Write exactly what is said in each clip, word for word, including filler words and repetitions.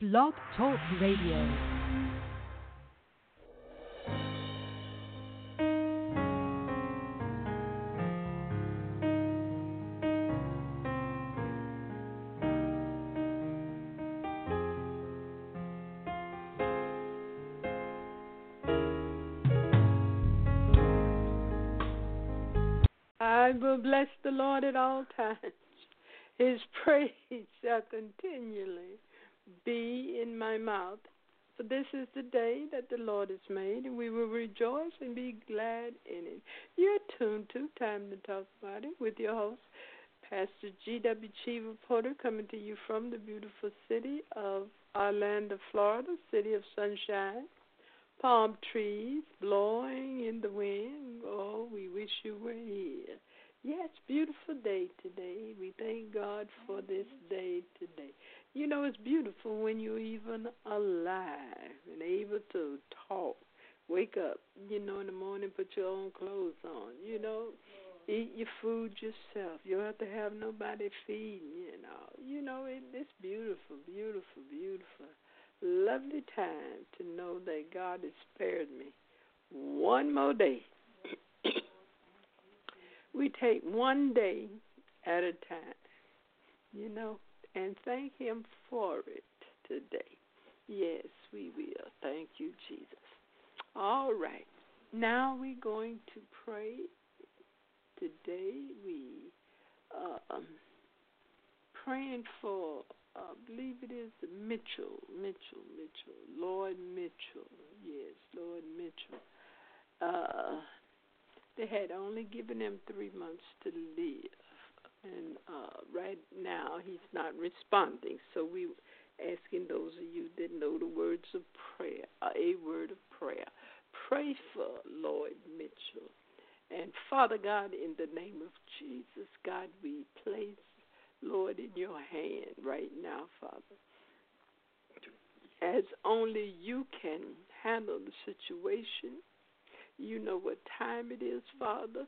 Blog Talk Radio. I will bless the Lord at all times. His praise shall continually be in my mouth. For this is the day that the Lord has made, and we will rejoice and be glad in it. You're tuned to Time to Talk About It with your host, Pastor G W. Cheever Porter, coming to you from the beautiful city of Orlando, Florida, city of sunshine, palm trees blowing in the wind. Oh, we wish you were here. Yes, beautiful day today. We thank God for this day today. You know, it's beautiful when you're even alive and able to talk. Wake up, you know, in the morning, put your own clothes on, you know. Eat your food yourself. You don't have to have nobody feeding you, you know. You know, it, it's beautiful, beautiful, beautiful. Lovely time to know that God has spared me one more day. We take one day at a time, you know, and thank Him for it today. Yes, we will. Thank you, Jesus. All right. Now we're going to pray. Today we uh, um, praying for, I uh, believe it is Mitchell, Mitchell, Mitchell, Lord Mitchell. Yes, Lord Mitchell. Uh, they had only given him three months to live, and uh, right now he's not responding. So we asking those of you that know the words of prayer, uh, a word of prayer, pray for Lord Mitchell. And Father God, in the name of Jesus, God, we place, Lord, in your hand right now, Father, as only you can handle the situation. You know what time it is, Father,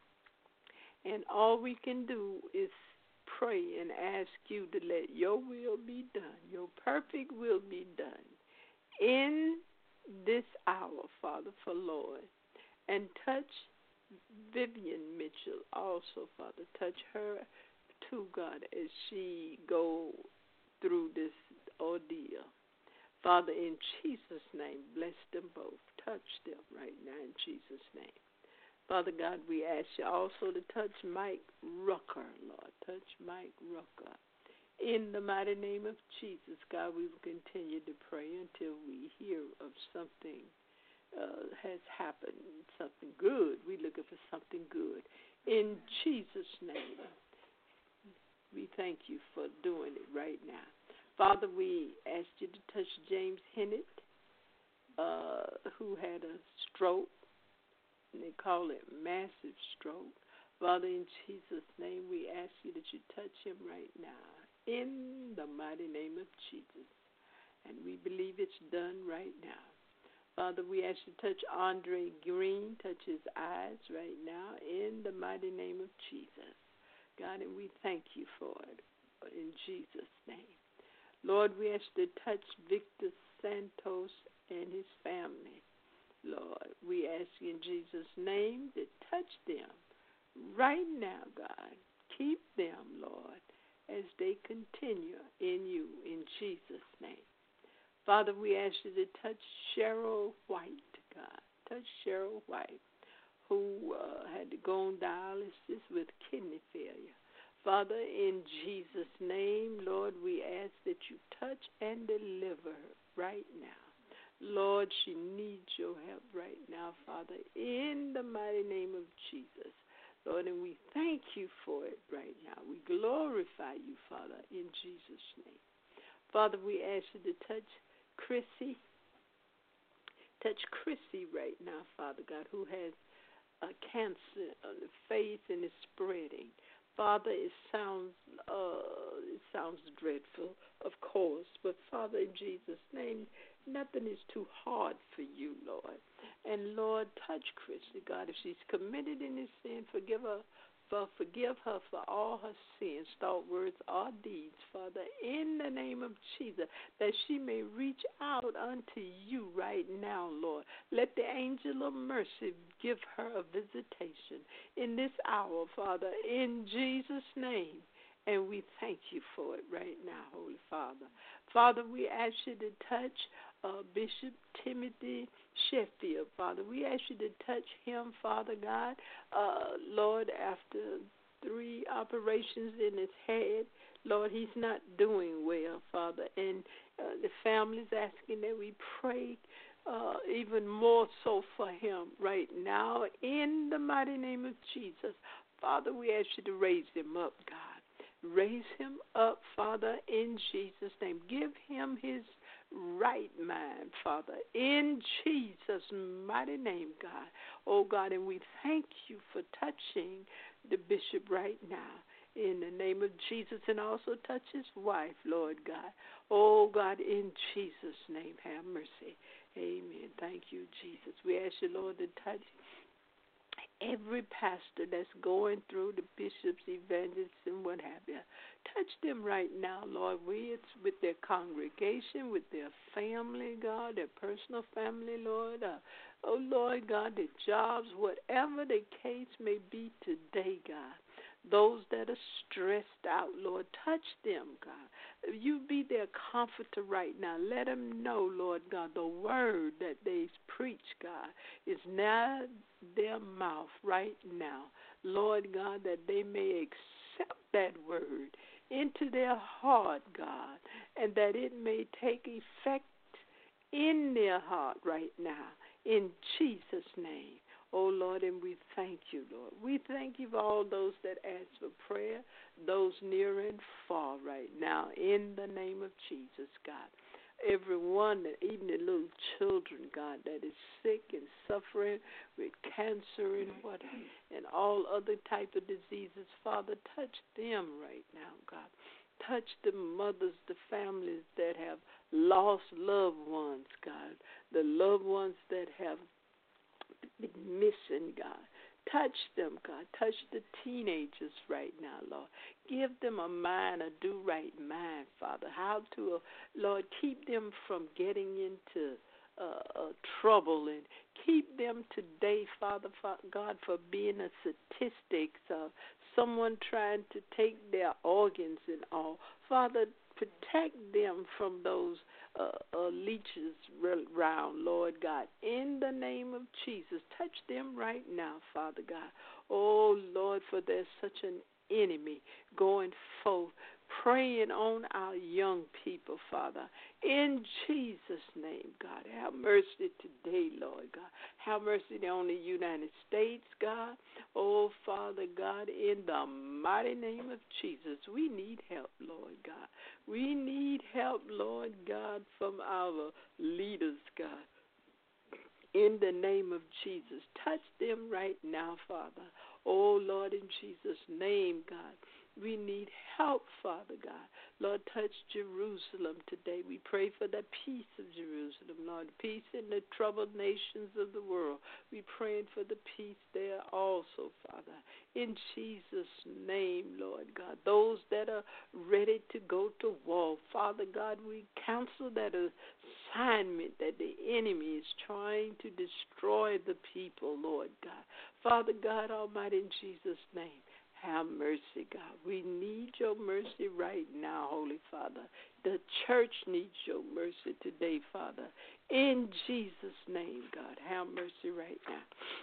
and all we can do is pray and ask you to let your will be done, your perfect will be done in this hour, Father, for Lord, and touch Vivian Mitchell also, Father. Touch her too, God, as she go through this ordeal. Father, in Jesus' name, bless them both. Touch them right now in Jesus' name. Father God, we ask you also to touch Mike Rucker, Lord. Touch Mike Rucker. In the mighty name of Jesus, God, we will continue to pray until we hear of something Uh, has happened, something good. We're looking for something good. In Jesus' name, we thank you for doing it right now. Father, we ask you to touch James Hennett, uh, who had a stroke, and they call it massive stroke. Father, in Jesus' name, we ask you that you touch him right now, in the mighty name of Jesus. And we believe it's done right now. Father, we ask you to touch Andre Green, touch his eyes right now in the mighty name of Jesus. God, and we thank you for it in Jesus' name. Lord, we ask you to touch Victor Santos and his family. Lord, we ask you in Jesus' name to touch them right now, God. Keep them, Lord, as they continue in you in Jesus' name. Father, we ask you to touch Cheryl White, God. Touch Cheryl White, who uh, had to go on dialysis with kidney failure. Father, in Jesus' name, Lord, we ask that you touch and deliver her right now. Lord, she needs your help right now, Father, in the mighty name of Jesus. Lord, and we thank you for it right now. We glorify you, Father, in Jesus' name. Father, we ask you to touch Chrissy, touch Chrissy right now, Father God, who has a cancer on the face and is spreading. Father, it sounds uh, it sounds dreadful, of course, but Father, in Jesus' name, nothing is too hard for you, Lord. And Lord, touch Chrissy, God. If she's committed any sin, forgive her For forgive her for all her sins, thought, words, or deeds, Father, in the name of Jesus, that she may reach out unto you right now, Lord. Let the angel of mercy give her a visitation in this hour, Father, in Jesus' name. And we thank you for it right now, Holy Father. Father, we ask you to touch uh, Bishop Timothy Sheffield, Father. We ask you to touch him, Father God. Uh, Lord, after three operations in his head, Lord, he's not doing well, Father. And uh, the family's asking that we pray uh, even more so for him right now. In the mighty name of Jesus, Father, we ask you to raise him up, God. Raise him up, Father, in Jesus' name. Give him his right mind, Father, in Jesus' mighty name, God. Oh, God, and we thank you for touching the bishop right now in the name of Jesus, and also touch his wife, Lord God. Oh, God, in Jesus' name, have mercy. Amen. Thank you, Jesus. We ask you, Lord, to touch every pastor that's going through, the bishops, evangelists, and what have you. Touch them right now, Lord. We it's with their congregation, with their family, God, their personal family, Lord. Uh, oh, Lord God, their jobs, whatever the case may be today, God. Those that are stressed out, Lord, touch them, God. You be their comforter right now. Let them know, Lord God, the word that they preach, God, is now their mouth right now. Lord God, that they may accept that word into their heart, God, and that it may take effect in their heart right now, in Jesus' name. Oh, Lord, and we thank you, Lord. We thank you for all those that ask for prayer, those near and far right now, in the name of Jesus, God. Everyone, even the little children, God, that is sick and suffering with cancer and what, and all other type of diseases, Father, touch them right now, God. Touch the mothers, the families that have lost loved ones, God, the loved ones that have been missing, God. Touch them, God. Touch the teenagers right now, Lord. Give them a mind, a do-right mind, Father. How to, uh, Lord, keep them from getting into uh, uh, trouble, and keep them today, Father, God, for being a statistics of someone trying to take their organs and all. Father, protect them from those uh, uh, leeches around, Lord God. In the name of Jesus, touch them right now, Father God. Oh, Lord, for there's such an enemy going forth, preying on our young people, Father. In Jesus' name, God, have mercy today, Lord God. Have mercy on the United States, God. Oh, Father God, in the mighty name of Jesus, we need help, Lord God. We need help, Lord God, from our leaders, God. In the name of Jesus, touch them right now, Father. Oh, Lord, in Jesus' name, God. We need help, Father God. Lord, touch Jerusalem today. We pray for the peace of Jerusalem, Lord, peace in the troubled nations of the world. We praying for the peace there also, Father. In Jesus' name, Lord God. Those that are ready to go to war, Father God, we cancel that assignment that the enemy is trying to destroy the people, Lord God. Father God Almighty, in Jesus' name, have mercy, God. We need your mercy right now, Holy Father. The church needs your mercy today, Father. In Jesus' name, God, have mercy right now.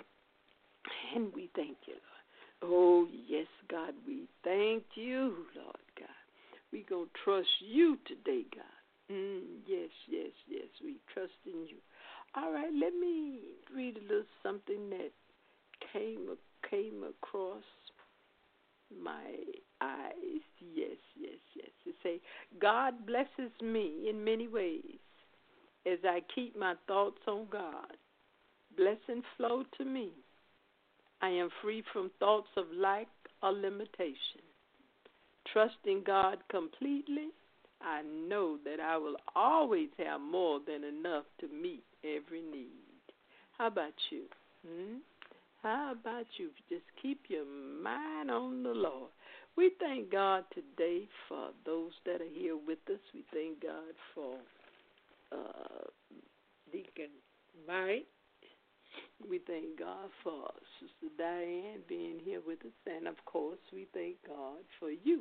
And we thank you, Lord. Oh, yes, God, we thank you, Lord God. We're going to trust you today, God. Mm, yes, yes, yes, we trust in you. All right, let me read a little something that came came across my eyes. Yes, yes, yes. It say, God blesses me in many ways as I keep my thoughts on God. Blessings flow to me. I am free from thoughts of lack or limitation. Trusting God completely, I know that I will always have more than enough to meet every need. How about you? Hmm? How about you? Just keep your mind on the Lord. We thank God today for those that are here with us. We thank God for uh, Deacon Mike. We thank God for Sister Diane being here with us. And, of course, we thank God for you.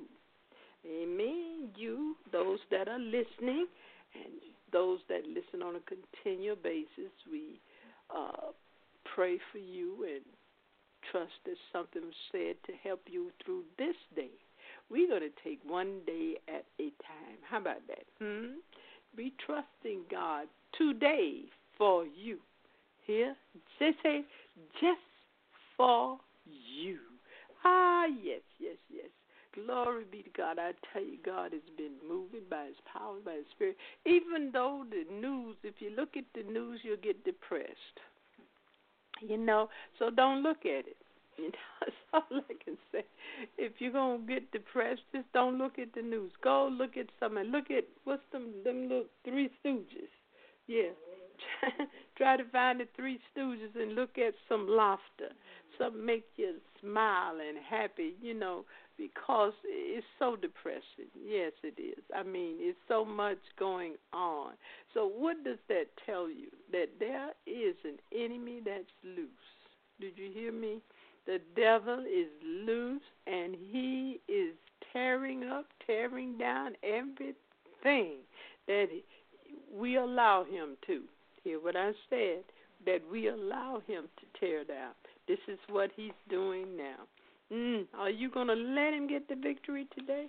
Amen. You, those that are listening, and those that listen on a continual basis, we uh, pray for you and trust that something was said to help you through this day. We're going to take one day at a time. How about that? Hmm? Be trusting God today for you. Here, just say, just for you. Ah, yes, yes, yes. Glory be to God. I tell you, God has been moving by His power, by His Spirit. Even though the news, if you look at the news, you'll get depressed. You know, so don't look at it. You know, that's all I can say. If you're going to get depressed, just don't look at the news. Go look at something. Look at, what's them, them little Three Stooges. Yeah. Try to find the Three Stooges and look at some laughter. Something make you smile and happy, you know, because it's so depressing. Yes, it is. I mean, it's so much going on. So what does that tell you? That there is an enemy that's loose. Did you hear me? The devil is loose, and he is tearing up, tearing down everything that we allow him to. Hear what I said, that we allow him to tear down. This is what he's doing now. Mm, are you going to let him get the victory today?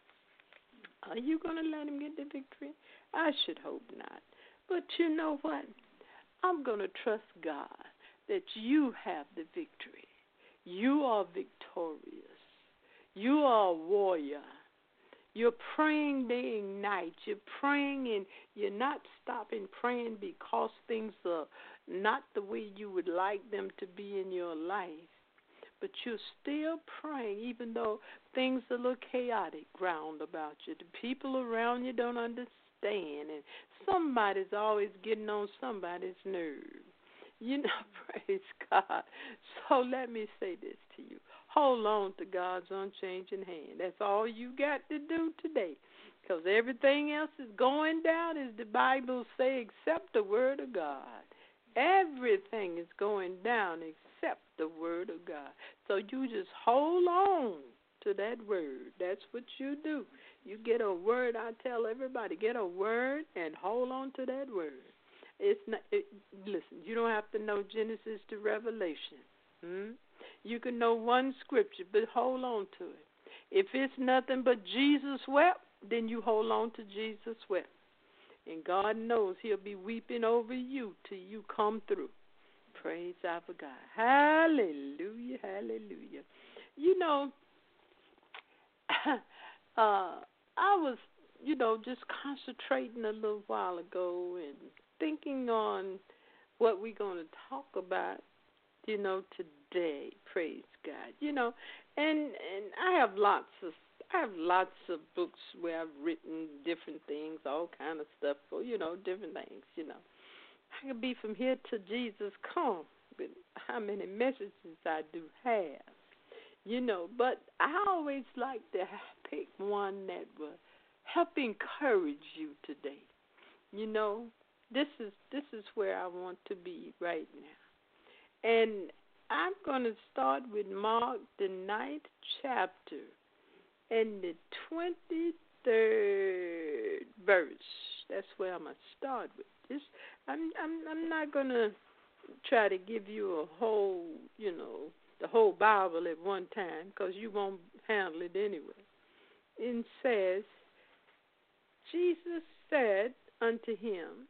Are you going to let him get the victory? I should hope not. But you know what? I'm going to trust God that you have the victory. You are victorious. You are a warrior. You're praying day and night. You're praying and you're not stopping praying because things are not the way you would like them to be in your life. But you're still praying even though things are a little chaotic round about you. The people around you don't understand, and somebody's always getting on somebody's nerve. You know, praise God. So let me say this to you. Hold on to God's unchanging hand. That's all you got to do today. Because everything else is going down, as the Bible says, except the Word of God. Everything is going down except the Word of God. So you just hold on to that Word. That's what you do. You get a word, I tell everybody, get a word and hold on to that Word. It's not. It, listen, you don't have to know Genesis to Revelation. Hmm? You can know one scripture, but hold on to it. If it's nothing but Jesus wept, then you hold on to Jesus wept. And God knows He'll be weeping over you till you come through. Praise our God. Hallelujah, hallelujah. You know, uh, I was, you know, just concentrating a little while ago and thinking on what we're going to talk about, you know, today. Praise God. You know, and and I have lots of I have lots of books where I've written different things, all kind of stuff, for, you know, different things, you know. I could be from here to Jesus come, but how many messages I do have, you know. But I always like to pick one that will help encourage you today. You know, this is this is where I want to be right now. And I'm going to start with Mark, the ninth chapter, and the twenty-third verse. That's where I'm going to start with. This, I'm, I'm, I'm not going to try to give you a whole, you know, the whole Bible at one time, because you won't handle it anyway. It says, Jesus said unto him,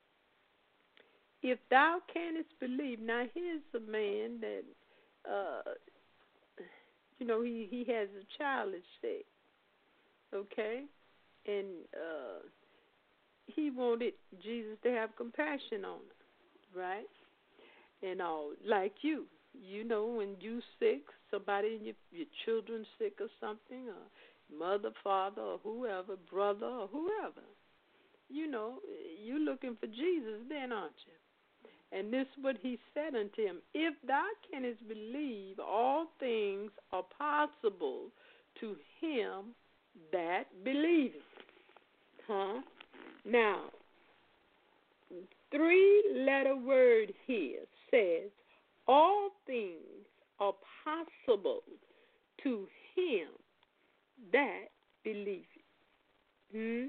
if thou canst believe. Now here's a man that, uh, you know, he, he has a child that's sick, okay? And uh, he wanted Jesus to have compassion on him, right? And all, like you. You know, when you sick, somebody in your, your children sick or something, or mother, father, or whoever, brother, or whoever, you know, you looking for Jesus then, aren't you? And this is what he said unto him, if thou canst believe, all things are possible to him that believeth. Huh? Now, three-letter word here says, all things are possible to him that believeth. Hmm?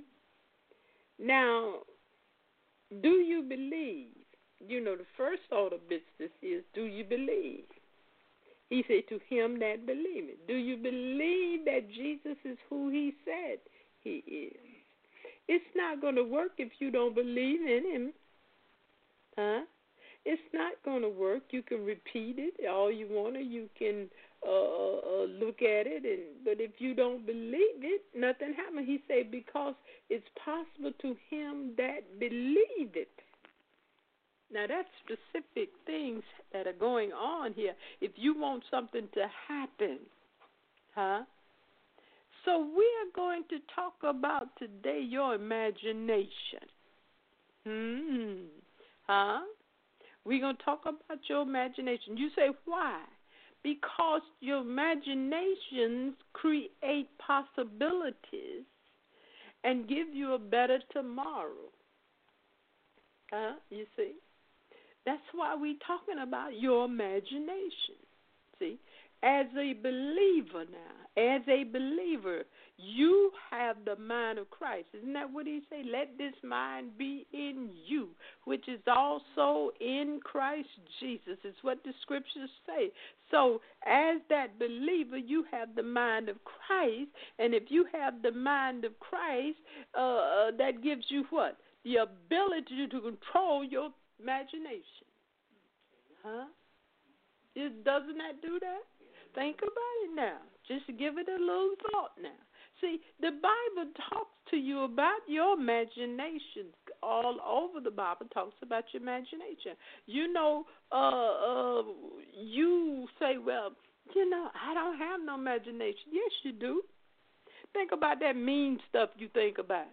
Now, do you believe? You know, the first order of business is, do you believe? He said, to him that believeth. Do you believe that Jesus is who he said he is? It's not going to work if you don't believe in him. Huh? It's not going to work. You can repeat it all you want to. You can uh, uh, look at it, and but if you don't believe it, nothing happens. He said, because it's possible to him that believeth. Now, that's specific things that are going on here. If you want something to happen, huh? So we are going to talk about today your imagination. Hmm. Huh? We're going to talk about your imagination. You say, why? Because your imaginations create possibilities and give you a better tomorrow. Huh? You see? That's why we're talking about your imagination. See? As a believer now, as a believer, you have the mind of Christ. Isn't that what he say? Let this mind be in you, which is also in Christ Jesus. It's what the scriptures say. So as that believer, you have the mind of Christ. And if you have the mind of Christ, uh, uh, that gives you what? The ability to control your imagination. Huh? It, doesn't that do that? Think about it now. Just give it a little thought now. See, the Bible talks to you about your imagination. All over the Bible talks about your imagination. You know, uh, uh, you say, well, you know, I don't have no imagination. Yes, you do. Think about that mean stuff you think about.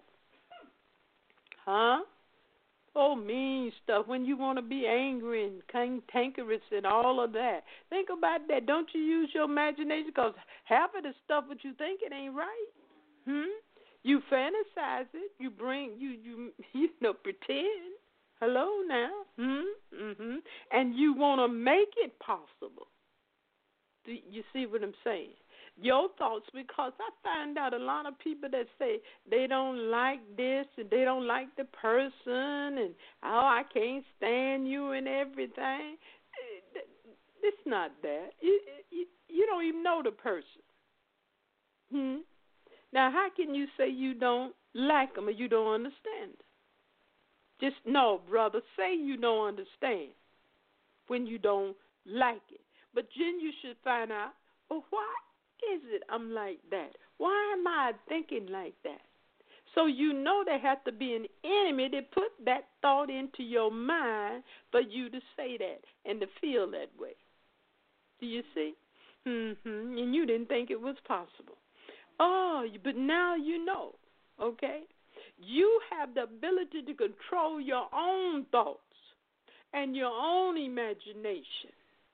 Huh? Oh, mean stuff, when you want to be angry and cantankerous and all of that. Think about that. Don't you use your imagination? Because half of the stuff that you think, it ain't right. Hmm? You fantasize it. You bring, you, you, you know, pretend. Hello now. Hmm? Mm-hmm. And you want to make it possible. Do you see what I'm saying? Your thoughts, because I find out a lot of people that say they don't like this and they don't like the person and, oh, I can't stand you and everything. It's not that. You, you, you don't even know the person. Hmm? Now, how can you say you don't like them or you don't understand them? Just no, brother, say you don't understand when you don't like it. But then you should find out, well, why is it I'm like that? Why am I thinking like that? So you know there has to be an enemy that put that thought into your mind for you to say that and to feel that way. Do you see? Mm-hmm. And you didn't think it was possible. Oh, but now you know, okay? You have the ability to control your own thoughts and your own imagination.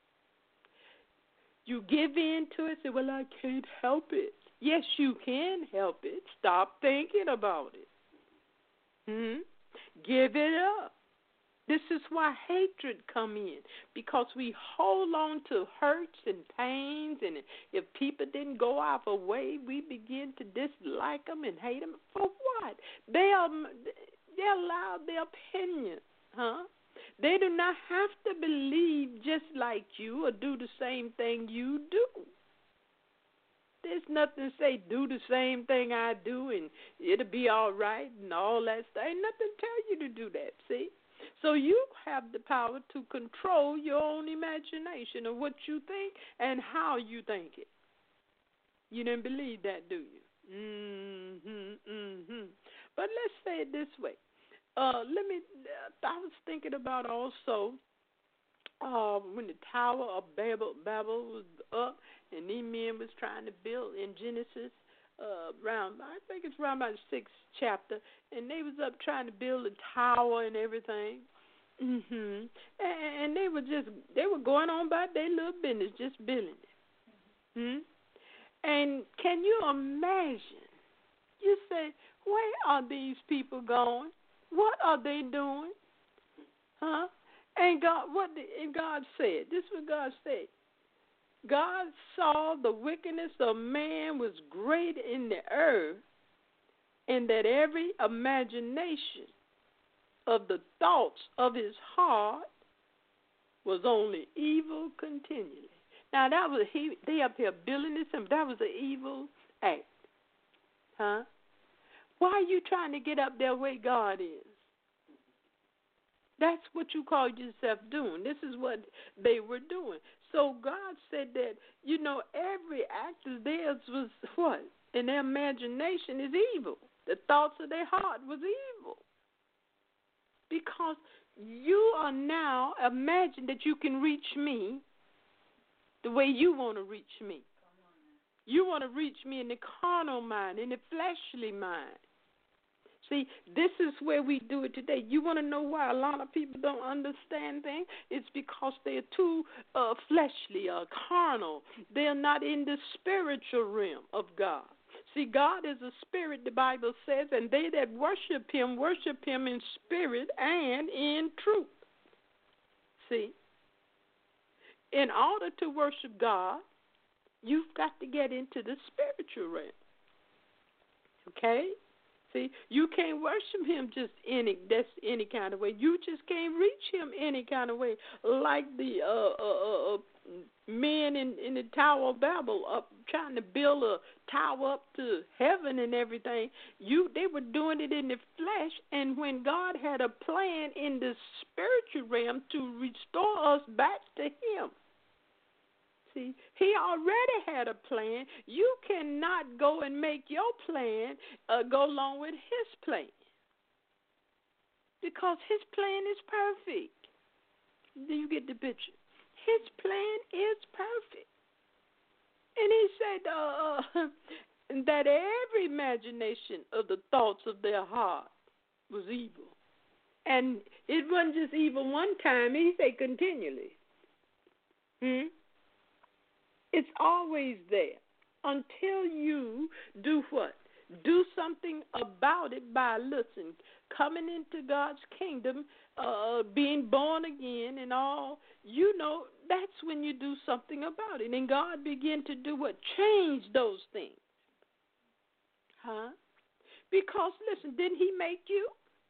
You give in to it, say, well, I can't help it. Yes, you can help it. Stop thinking about it. Hmm? Give it up. This is why hatred come in, because we hold on to hurts and pains, and if people didn't go our way, we begin to dislike them and hate them. For what? They are, they allow their opinion, huh? They do not have to believe just like you or do the same thing you do. There's nothing to say, do the same thing I do and it'll be all right and all that stuff. Ain't nothing to tell you to do that, see? So you have the power to control your own imagination of what you think and how you think it. You didn't believe that, do you? Mm-hmm, mm-hmm. But let's say it this way. Uh, let me, I was thinking about also uh, when the Tower of Babel, Babel was up and these men was trying to build in Genesis uh, around, I think it's around about the sixth chapter, and they was up trying to build a tower and everything. Mhm. And, and they were just they were going on about their little business, just billing it. Hmm. And can you imagine? You say, where are these people going? What are they doing? Huh? And God, what did and God said? This is what God said. God saw the wickedness of man was great in the earth, and that every imagination of the thoughts of his heart was only evil continually. Now that was he they up here building this and that was an evil act. Huh? Why are you trying to get up there where God is? That's what you call yourself doing. This is what they were doing. So God said that, you know, every act of theirs was what? And their imagination is evil. The thoughts of their heart was evil. Because you are now imagine that you can reach me the way you want to reach me. You want to reach me in the carnal mind, in the fleshly mind. See, this is where we do it today. You want to know why a lot of people don't understand things? It's because they're too uh, fleshly or carnal. They're not in the spiritual realm of God. See, God is a spirit, the Bible says, and they that worship him, worship him in spirit and in truth. See, in order to worship God, you've got to get into the spiritual realm. Okay? See, you can't worship him just any that's any kind of way. You just can't reach him any kind of way. Like the uh, uh, uh, men in, in the Tower of Babel up trying to build a tower up to heaven and everything. You they were doing it in the flesh, and when God had a plan in the spiritual realm to restore us back to him. See, he already had a plan. You cannot go and make your plan uh, go along with his plan because his plan is perfect. Do you get the picture? His plan is perfect. And he said uh, that every imagination of the thoughts of their heart was evil. And it wasn't just evil one time. He said continually. Hmm? It's always there until you do what? Do something about it by, listen, coming into God's kingdom, uh, being born again and all. You know, that's when you do something about it. And God began to do what? Change those things. Huh? Because, listen, didn't he make you?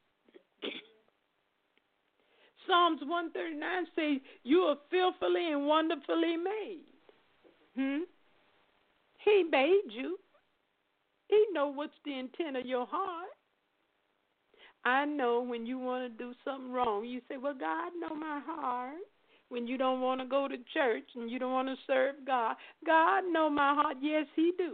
Psalms one thirty-nine says, you are fearfully and wonderfully made. Hmm? He made you. He knows what's the intent of your heart. I know when you want to do something wrong, you say, well, God know my heart. When you don't want to go to church and you don't want to serve God, God know my heart. Yes, he do.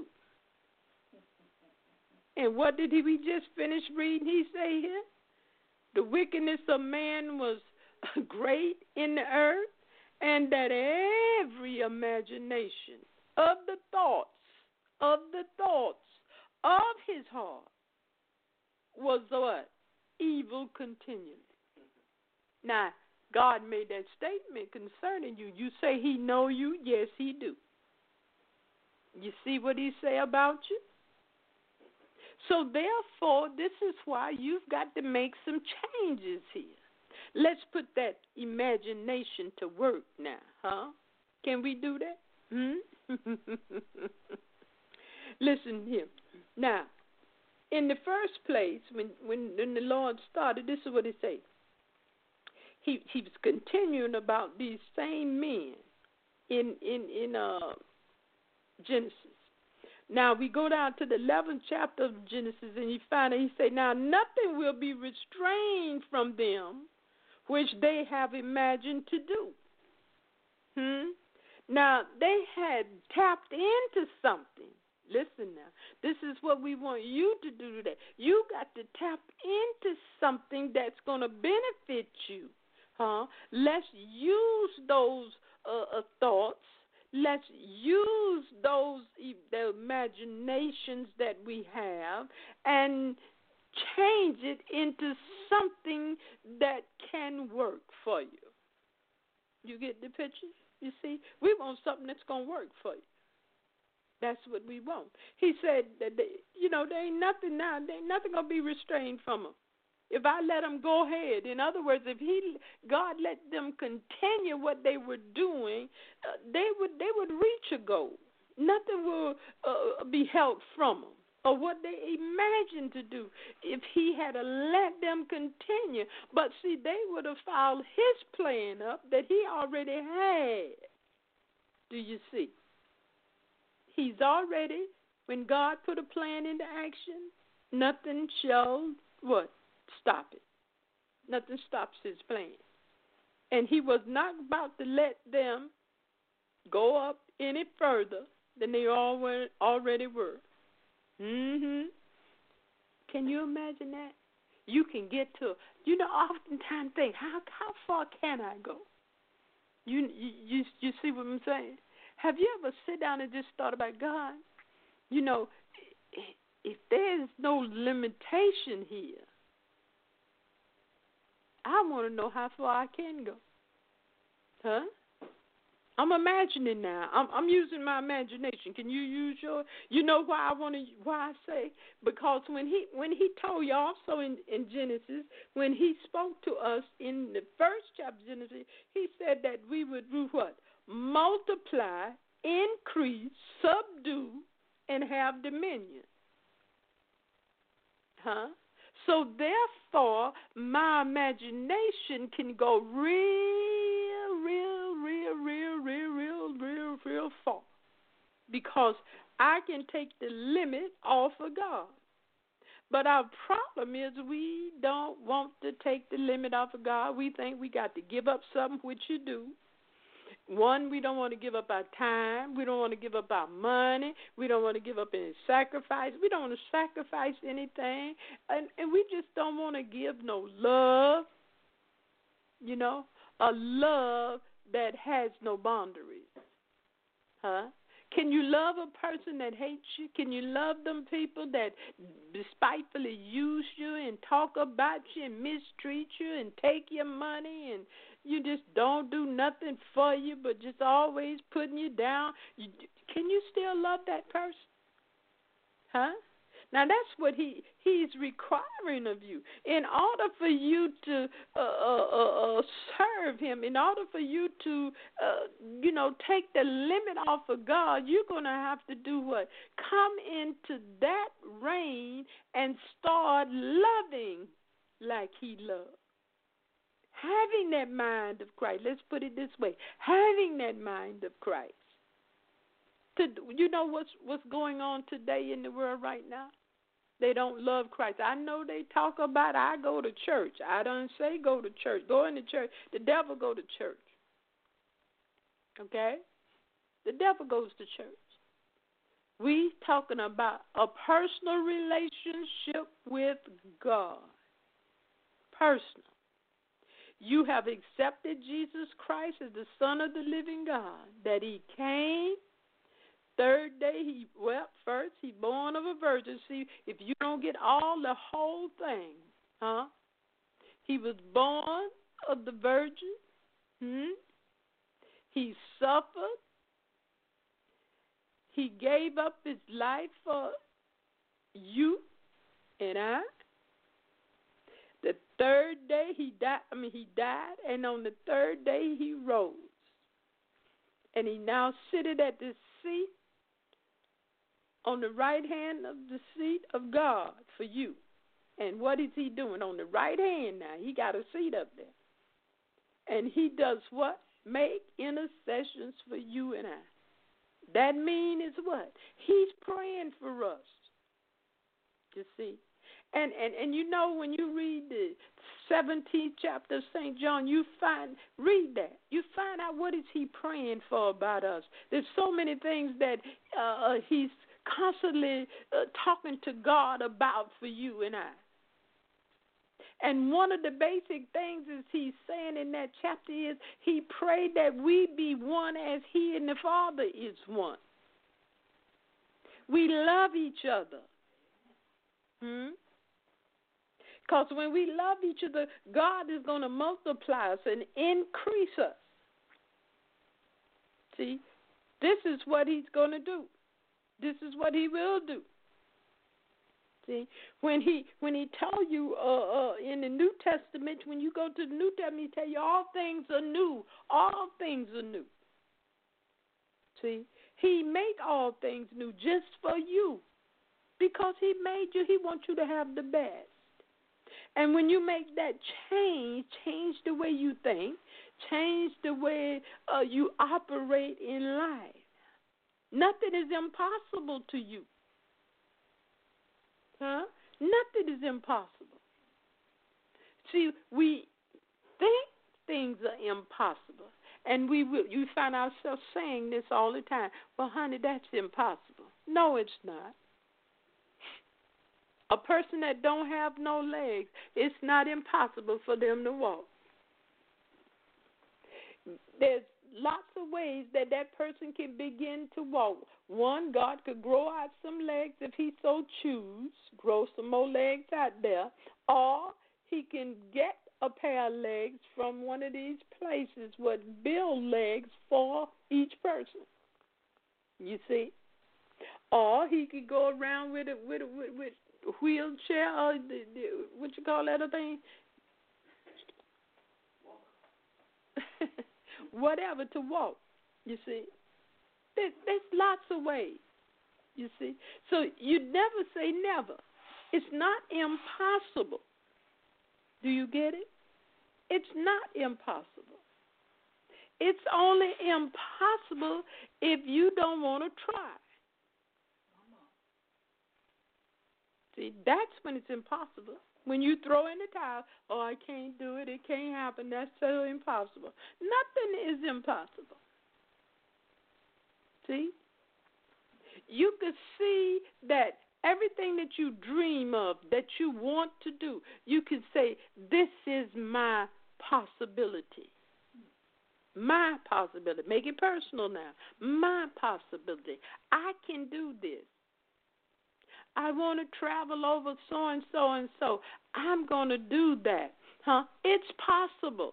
And what did he, we just finish reading? He say here, the wickedness of man was great in the earth, and that every imagination of the thoughts, of the thoughts of his heart was what? Evil continually. Now, God made that statement concerning you. You say he know you? Yes, he do. You see what he say about you? So therefore, this is why you've got to make some changes here. Let's put that imagination to work now, huh? Can we do that? Hmm? Listen here. Now, in the first place, when, when, when the Lord started, this is what he said. He he was continuing about these same men in in in uh, Genesis. Now we go down to the eleventh chapter of Genesis, and you find that he said, "Now nothing will be restrained from them, which they have imagined to do." Hmm. Now they had tapped into something. Listen now. This is what we want you to do today. You got to tap into something that's going to benefit you. Huh? Let's use those uh, uh, thoughts. Let's use those the imaginations that we have and change it into something that can work for you. You get the picture? You see, we want something that's going to work for you. That's what we want. He said that, they, you know, there ain't nothing now, there ain't nothing going to be restrained from them. If I let them go ahead, in other words, if he, God let them continue what they were doing, uh, they would they would reach a goal. Nothing will uh, be held from them or what they imagined to do if he had let them continue. But see, they would have followed his plan up that he already had. Do you see? He's already, when God put a plan into action, nothing shall, what? Stop it. Nothing stops his plan. And he was not about to let them go up any further than they already were. Mm-hmm. Can you imagine that? You can get to, you know, oftentimes think, how how far can I go? You, you, you see what I'm saying? Have you ever sit down and just thought about, God, you know, if there's no limitation here, I want to know how far I can go. Huh? I'm imagining now. I'm, I'm using my imagination. Can you use your? You know why I want to? Why I say? Because when he when he told you also in, in Genesis, when he spoke to us in the first chapter of Genesis, he said that we would do what? Multiply, increase, subdue, and have dominion. Huh? So therefore, my imagination can go real, real, real, real, real, real, real, real far. Because I can take the limit off of God. But our problem is we don't want to take the limit off of God. We think we got to give up something, which you do. One, we don't want to give up our time. We don't want to give up our money. We don't want to give up any sacrifice. We don't want to sacrifice anything. And, and we just don't want to give no love, you know, a love that has no boundaries. Huh? Can you love a person that hates you? Can you love them people that despitefully use you and talk about you and mistreat you and take your money and you just don't do nothing for you but just always putting you down? You, can you still love that person? Huh? Now, that's what he he's requiring of you. In order for you to uh, uh, uh, serve him, in order for you to, uh, you know, take the limit off of God, you're going to have to do what? Come into that reign and start loving like he loved. Having that mind of Christ. Let's put it this way. Having that mind of Christ. To, you know what's what's going on today in the world right now? They don't love Christ. I know they talk about I go to church. I don't say go to church. Go into church. The devil go to church. Okay? The devil goes to church. We talking about a personal relationship with God. Personal. You have accepted Jesus Christ as the Son of the living God, that he came. Third day, he, well, first, he born of a virgin. See, if you don't get all the whole thing, huh? He was born of the virgin. Hmm? He suffered. He gave up his life for you and I. The third day, he died. I mean, he died, and on the third day, he rose. And he now sitteth at the seat on the right hand of the seat of God for you. And what is he doing? On the right hand now, he got a seat up there. And he does what? Make intercessions for you and I. That means what? He's praying for us. You see? And, and and you know, when you read the seventeenth chapter of Saint John, you find, read that. You find out what is he praying for about us. There's so many things that uh, he's constantly uh, talking to God about for you and I. And one of the basic things is he's saying in that chapter is he prayed that we be one as he and the Father is one. We love each other. Hmm? Because when we love each other, God is going to multiply us and increase us. See, this is what he's going to do. This is what he will do. See, when he when he tell you uh, uh, in the New Testament, when you go to the New Testament, he tell you all things are new. All things are new. See, he make all things new just for you. Because he made you, he wants you to have the best. And when you make that change, change the way you think, change the way uh, you operate in life, nothing is impossible to you. Huh? Nothing is impossible. See, we think things are impossible. And we will, you find ourselves saying this all the time. Well, honey, that's impossible. No, it's not. A person that don't have no legs, it's not impossible for them to walk. There's lots of ways that that person can begin to walk. One, God could grow out some legs if he so choose, grow some more legs out there, or he can get a pair of legs from one of these places what build legs for each person. You see? Or he could go around with it with with, with wheelchair or the, the, what you call that other thing? Whatever to walk, you see. There, there's lots of ways, you see. So you never say never. It's not impossible. Do you get it? It's not impossible. It's only impossible if you don't want to try. See, that's when it's impossible. When you throw in the towel, oh, I can't do it, it can't happen, that's so impossible. Nothing is impossible. See? You could see that everything that you dream of, that you want to do, you can say, this is my possibility. My possibility. Make it personal now. My possibility. I can do this. I want to travel over so-and-so and so. I'm going to do that. Huh? It's possible.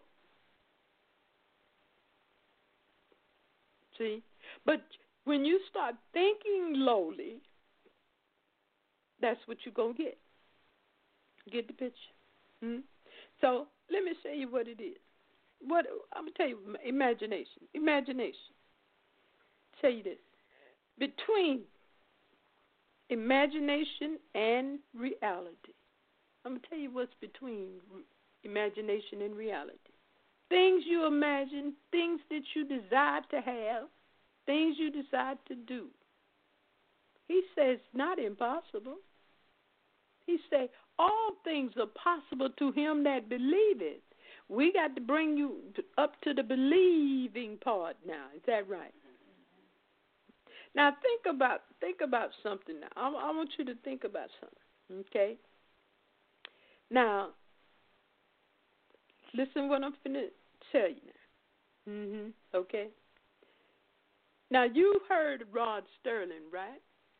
See? But when you start thinking lowly, that's what you're going to get. Get the picture? Hmm? So let me show you what it is. What I'm going to tell you, imagination. Imagination. Tell you this. Between imagination and reality. I'm going to tell you what's between imagination and reality. Things you imagine, things that you desire to have, things you decide to do. He says not impossible. He says all things are possible to him that believeth. We got to bring you up to the believing part now. Is that right? Now think about think about something now. I, I want you to think about something, okay? Now, listen what I'm finna tell you now. Mm-hmm. Okay? Now, you heard Rod Sterling, right?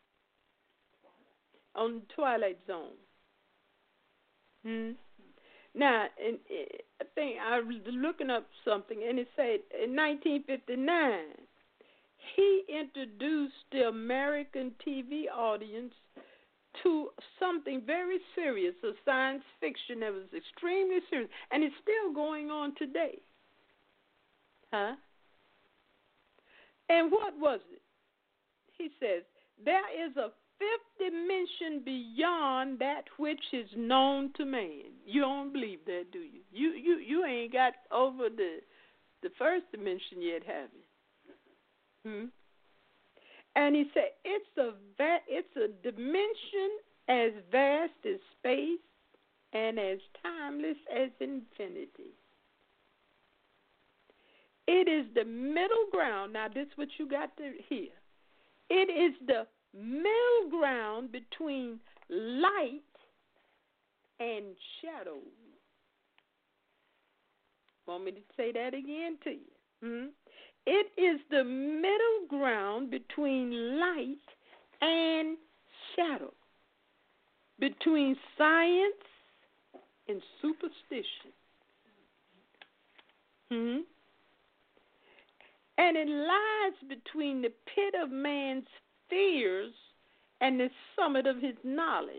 On Twilight Zone. Hmm. Now, in, in, I think I was looking up something, and it said in nineteen fifty-nine, he introduced the American T V audience to something very serious, a science fiction that was extremely serious, and it's still going on today. Huh? And what was it? He says, there is a fifth dimension beyond that which is known to man. You don't believe that, do you? You you you ain't got over the the first dimension yet, have you? Hmm? And he said it's a va- it's a dimension as vast as space and as timeless as infinity. It is the middle ground. Now, this is what you got to hear. It is the middle ground between light and shadow. Want me to say that again to you? Hmm? It is the middle ground between light and shadow, between science and superstition. Hmm? And it lies between the pit of man's fears and the summit of his knowledge.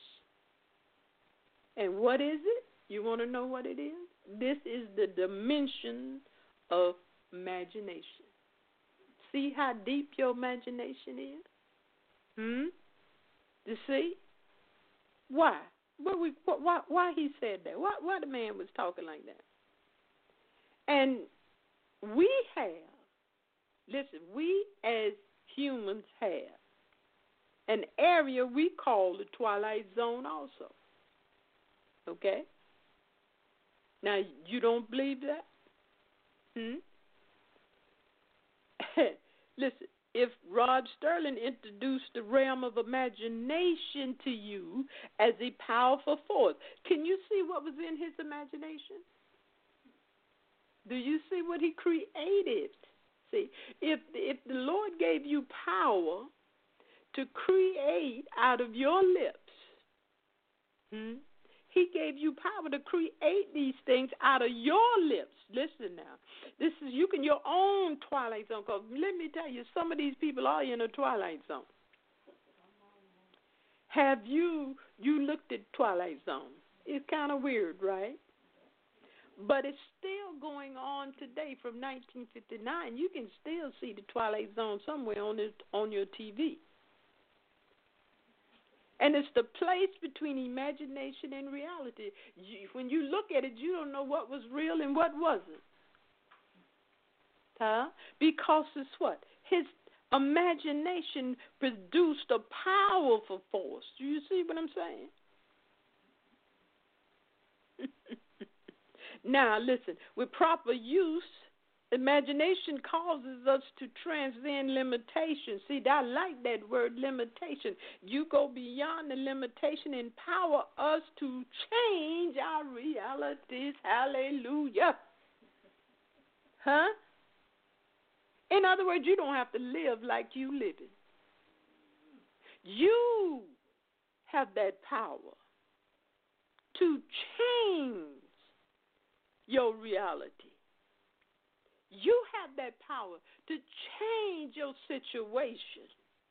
And what is it? You want to know what it is? This is the dimension of imagination. See how deep your imagination is? Hmm? You see? Why? What we, why, why he said that? Why, why the man was talking like that? And we have, listen, we as humans have an area we call the Twilight Zone also. Okay? Now, you don't believe that? Hmm? Listen, if Rod Sterling introduced the realm of imagination to you as a powerful force, can you see what was in his imagination? Do you see what he created? See, if if the Lord gave you power to create out of your lips, hmm, he gave you power to create these things out of your lips. Listen now. This is you can your own twilight zone. Because let me tell you, some of these people are in a twilight zone. Have you you looked at Twilight Zone? It's kind of weird, right? But it's still going on today from nineteen fifty-nine. You can still see the Twilight Zone somewhere on it, on your T V. And it's the place between imagination and reality. You, when you look at it, you don't know what was real and what wasn't. Huh? Because it's what? His imagination produced a powerful force. Do you see what I'm saying? Now, listen, with proper use, imagination causes us to transcend limitations. See, I like that word, limitation. You go beyond the limitation, empower us to change our realities. Hallelujah. Huh? In other words, you don't have to live like you living. You have that power to change your reality. You have that power to change your situation.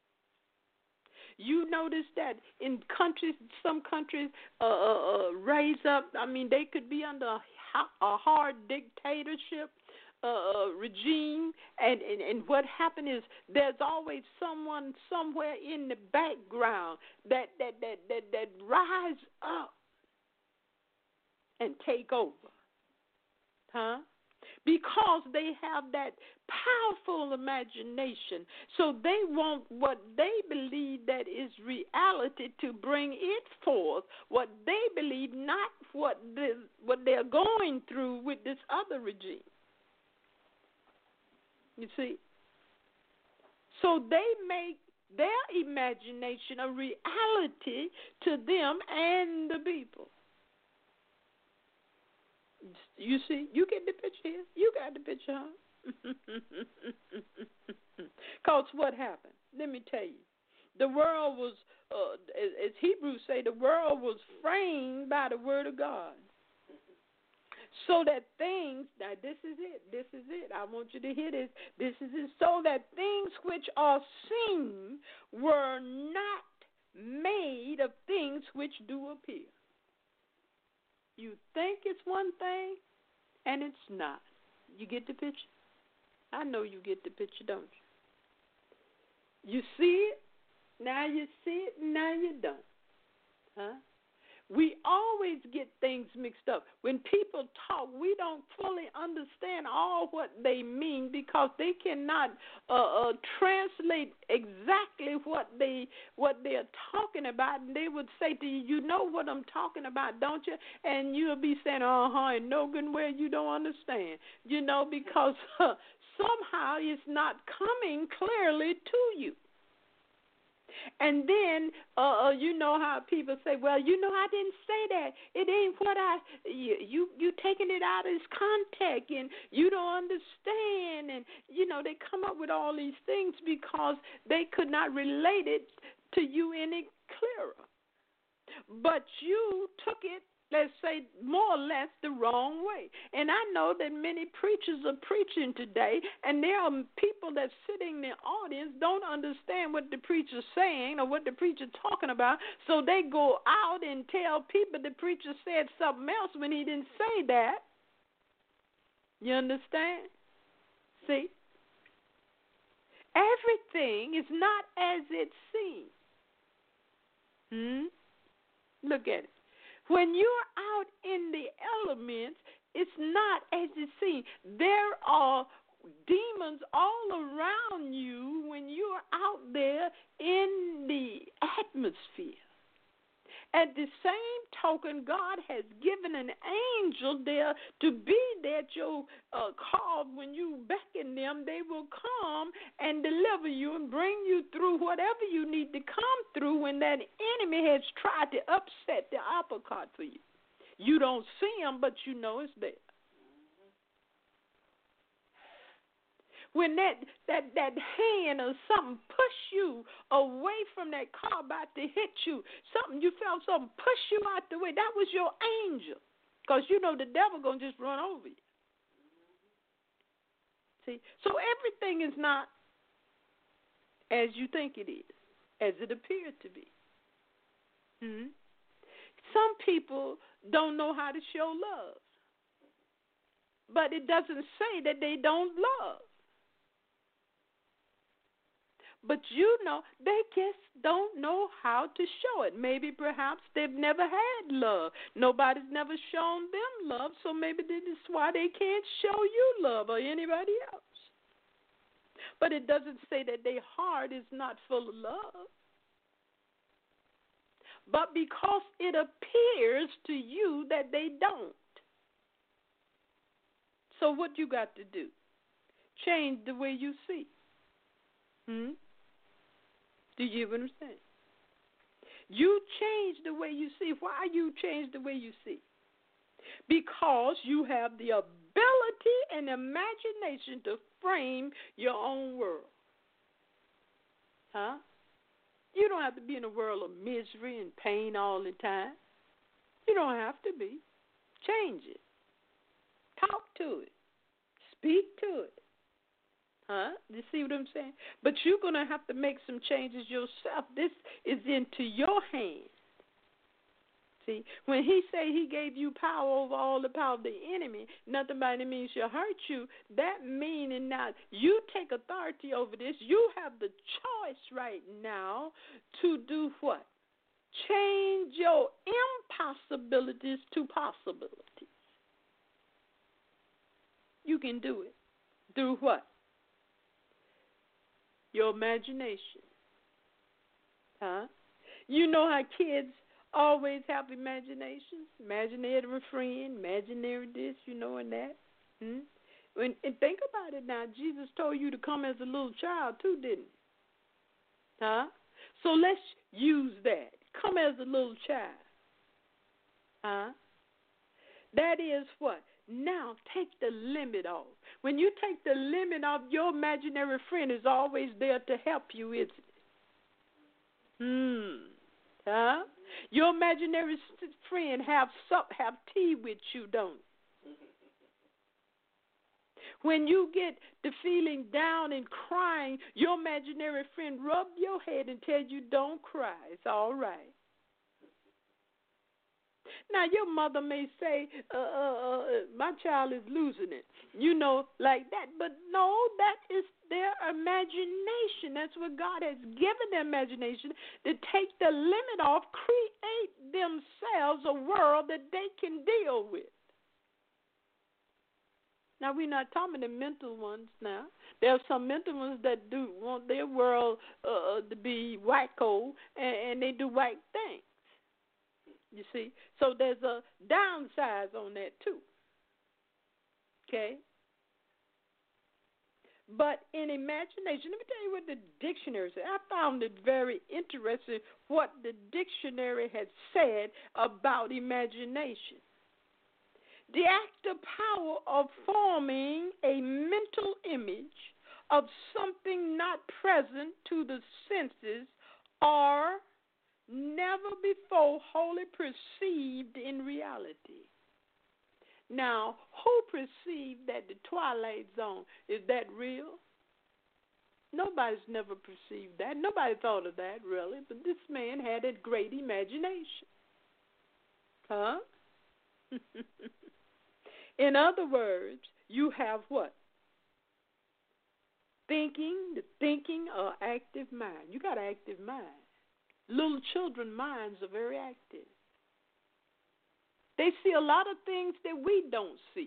You notice that in countries, some countries uh, uh, raise up, I mean, they could be under a, a hard dictatorship uh, regime, and, and, and what happened is there's always someone somewhere in the background that, that, that, that, that rise up and take over. Huh? Because they have that powerful imagination. So they want what they believe that is reality to bring it forth, what they believe, not what, the, what they're going through with this other regime. You see? So they make their imagination a reality to them and the people. You see, you get the picture here. You got the picture, huh? Because what happened? Let me tell you. The world was, uh, as, as Hebrews say, the world was framed by the word of God. So that things, now this is it, this is it. I want you to hear this. This is it. So that things which are seen were not made of things which do appear. You think it's one thing, and it's not. You get the picture? I know you get the picture, don't you? You see it, now you see it, now you don't. Huh? We always get things mixed up. When people talk, we don't fully understand all what they mean because they cannot uh, uh, translate exactly what they what they're talking about. And they would say to you, "You know what I'm talking about, don't you?" And you'll be saying, "Uh huh," and no good where you don't understand. You know, because uh, somehow it's not coming clearly to you. And then, uh, you know how people say, well, you know, I didn't say that. It ain't what I, you, you, you taking it out of its context, and you don't understand. And, you know, they come up with all these things because they could not relate it to you any clearer. But you took it let's say, more or less the wrong way. And I know that many preachers are preaching today, and there are people that sitting in the audience don't understand what the preacher's saying or what the preacher's talking about, so they go out and tell people the preacher said something else when he didn't say that. You understand? See? Everything is not as it seems. Hmm? Look at it. When you're out in the elements, it's not as it seems. There are demons all around you when you're out there in the atmosphere. At the same token, God has given an angel there to be there at your uh, call. When you beckon them, they will come and deliver you and bring you through whatever you need to come through when that enemy has tried to upset the apple cart for you. You don't see them, but you know it's there. When that, that, that hand or something push you away from that car about to hit you, something you felt something push you out the way, that was your angel. Because you know the devil going to just run over you. See? So everything is not as you think it is, as it appears to be. Mm-hmm. Some people don't know how to show love. But it doesn't say that they don't love. But you know, they just don't know how to show it. Maybe perhaps they've never had love. Nobody's never shown them love, so maybe this is why they can't show you love or anybody else. But it doesn't say that their heart is not full of love. But because it appears to you that they don't. So what you got to do? Change the way you see. Hmm? Do you understand? You change the way you see. Why you change the way you see? Because you have the ability and imagination to frame your own world. Huh? You don't have to be in a world of misery and pain all the time. You don't have to be. Change it. Talk to it. Speak to it. Huh? You see what I'm saying? But you're going to have to make some changes yourself. This is into your hands. See, when he say he gave you power over all the power of the enemy, nothing by any means shall hurt you. That meaning now you take authority over this. You have the choice right now to do what? Change your impossibilities to possibilities. You can do it. Through what? Your imagination. Huh? You know how kids always have imaginations? Imaginary friend, imaginary this, you know, and that. Hmm? When, and think about it now. Jesus told you to come as a little child too, didn't he? Huh? So let's use that. Come as a little child. Huh? That is what? Now take the limit off. When you take the limit off, your imaginary friend is always there to help you, isn't it? Hmm. Huh? Your imaginary friend have sup, have tea with you, don't it? When you get the feeling down and crying, your imaginary friend rub your head and tell you don't cry. It's all right. Now, your mother may say, uh, uh, uh, my child is losing it, you know, like that. But no, that is their imagination. That's what God has given their imagination, to take the limit off, create themselves a world that they can deal with. Now, we're not talking the mental ones now. There are some mental ones that do want their world uh, to be wacko, and, and they do whack things. You see? So there's a downside on that too. Okay? But in imagination, let me tell you what the dictionary said. I found it very interesting what the dictionary had said about imagination. The active power of forming a mental image of something not present to the senses or never before wholly perceived in reality. Now, who perceived that the twilight zone, is that real? Nobody's never perceived that. Nobody thought of that, really. But this man had a great imagination. Huh? In other words, you have what? Thinking, the thinking or active mind. You got an active mind. Little children's minds are very active. They see a lot of things that we don't see.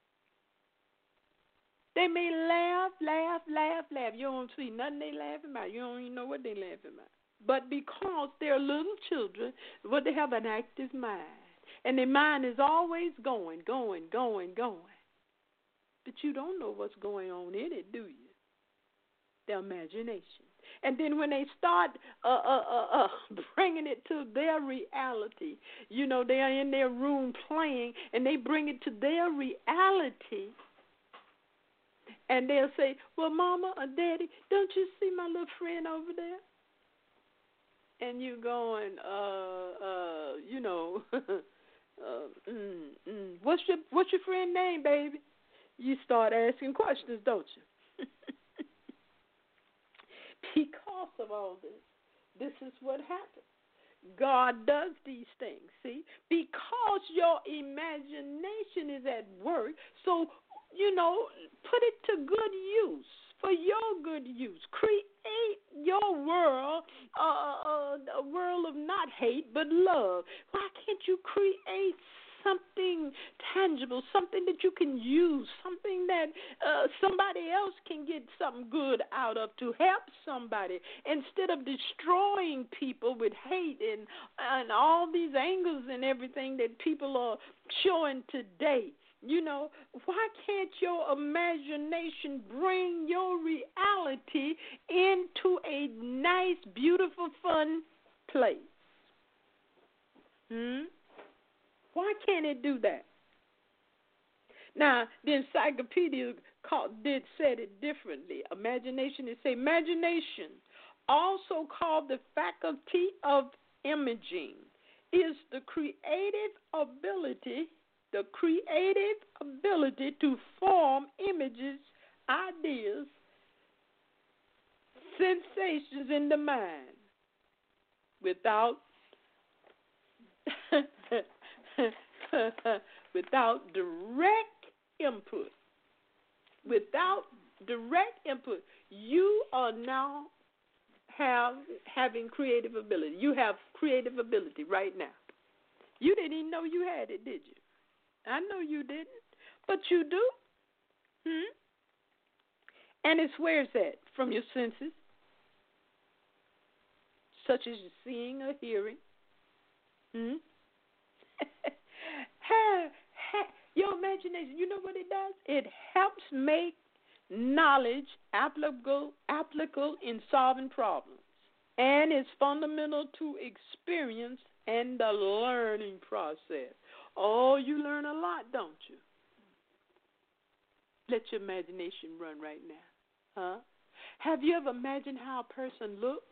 They may laugh, laugh, laugh, laugh. You don't see nothing they laughing about. You don't even know what they laughing about. But because they're little children, well, they have an active mind. And their mind is always going, going, going, going. But you don't know what's going on in it, do you? Their imagination. And then when they start uh, uh, uh, uh, bringing it to their reality, you know, they are in their room playing, and they bring it to their reality, and they'll say, well, Mama or Daddy, don't you see my little friend over there? And you going, uh, uh, you know, uh, mm, mm. what's your what's your friend name, baby? You start asking questions, don't you? Because of all this, this is what happens. God does these things, see? Because your imagination is at work, so, you know, put it to good use, for your good use. Create your world, uh, uh, a world of not hate but love. Why can't you create something tangible, something that you can use, something that uh, somebody else can get something good out of to help somebody, instead of destroying people with hate and, and all these angles and everything that people are showing today. You know, why can't your imagination bring your reality into a nice, beautiful, fun place? Hmm? Why can't it do that? Now, the encyclopedia called, did said it differently. Imagination, it say imagination, also called the faculty of imaging, is the creative ability, the creative ability to form images, ideas, sensations in the mind without without direct input. Without direct input, you are now have having creative ability. You have creative ability right now. You didn't even know you had it, did you? I know you didn't, but you do. Hmm? And it's where it's at? From your senses, such as your seeing or hearing. Hmm? Your imagination, you know what it does? It helps make knowledge applicable, applicable in solving problems, and is fundamental to experience and the learning process. Oh, you learn a lot, don't you? Let your imagination run right now. Huh? Have you ever imagined how a person looks?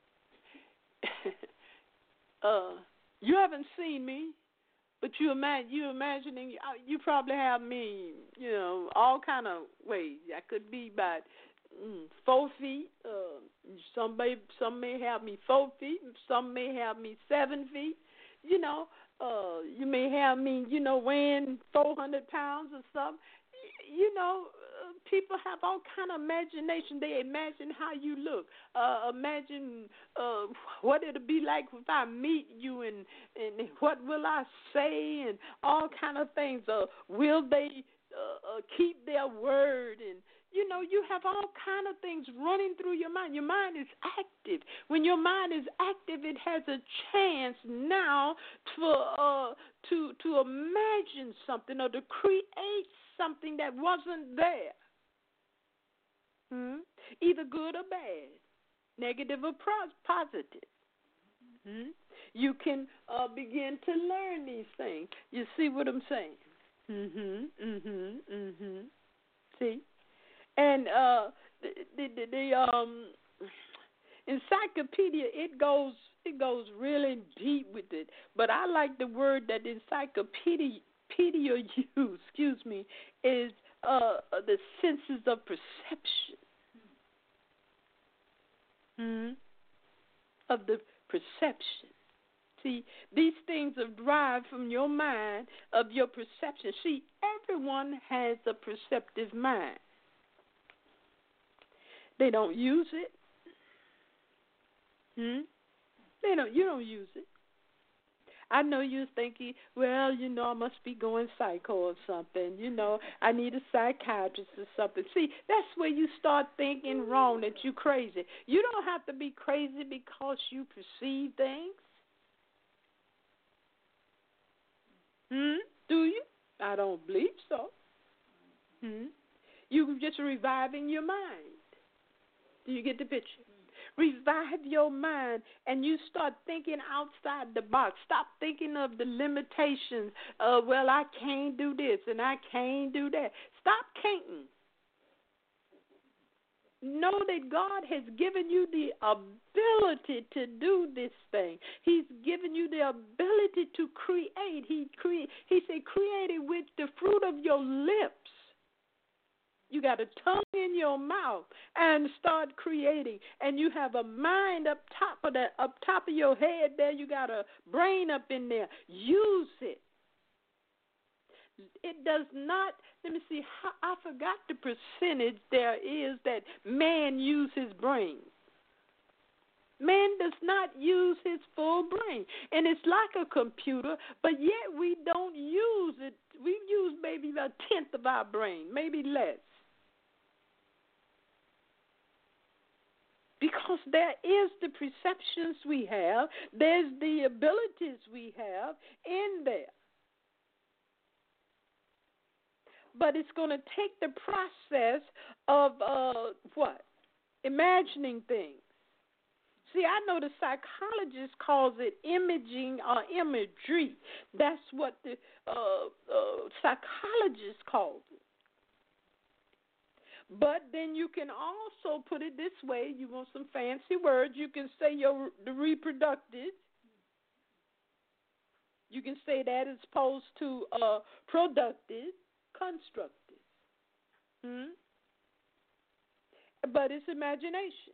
uh, you haven't seen me. But you imagine, you imagining, you probably have me, you know, all kind of ways. I could be about mm, four feet. Uh, some may, some may have me four feet. Some may have me seven feet. You know, uh, you may have me, you know, weighing four hundred pounds or something. You know, uh, people have all kind of imagination. They imagine how you look. Uh, imagine uh, what it'll be like if I meet you, and, and what will I say, and all kind of things. Uh, will they uh, uh, keep their word? And, you know, you have all kind of things running through your mind. Your mind is active. When your mind is active, it has a chance now for uh, to to imagine something or to create something that wasn't there. Hmm? Either good or bad, negative or positive. Hmm? You can uh, begin to learn these things. You see what I'm saying? Mm-hmm, mm-hmm, mm-hmm. See? And uh, the, the, the, the um, Encyclopedia, it goes it goes really deep with it. But I like the word that encyclopedia use, excuse me, is uh, the senses of perception. Hmm? Of the perception. See, these things are derived from your mind, of your perception. See, everyone has a perceptive mind. They don't use it. Hmm? They don't. You don't use it. I know you're thinking, well, you know, I must be going psycho or something. You know, I need a psychiatrist or something. See, that's where you start thinking wrong, that you're crazy. You don't have to be crazy because you perceive things. Hmm? Do you? I don't believe so. Hmm? You're just reviving your mind. Do you get the picture? Revive your mind, and you start thinking outside the box. Stop thinking of the limitations of, well, I can't do this and I can't do that. Stop can'ting. Know that God has given you the ability to do this thing. He's given you the ability to create. He cre- He said, create it with the fruit of your lips. You got a tongue in your mouth and start creating. And you have a mind up top of that, up top of your head there. You got a brain up in there. Use it. It does not, let me see, I forgot the percentage there is that man uses his brain. Man does not use his full brain. And it's like a computer, but yet we don't use it. We use maybe a tenth of our brain, maybe less. Because there is the perceptions we have, there's the abilities we have in there. But it's going to take the process of uh, what? Imagining things. See, I know the psychologist calls it imaging or imagery. That's what the uh, uh, psychologist calls it. But then you can also put it this way. You want some fancy words. You can say your the reproductive. You can say that as opposed to uh, productive, constructive. Hmm? But it's imagination.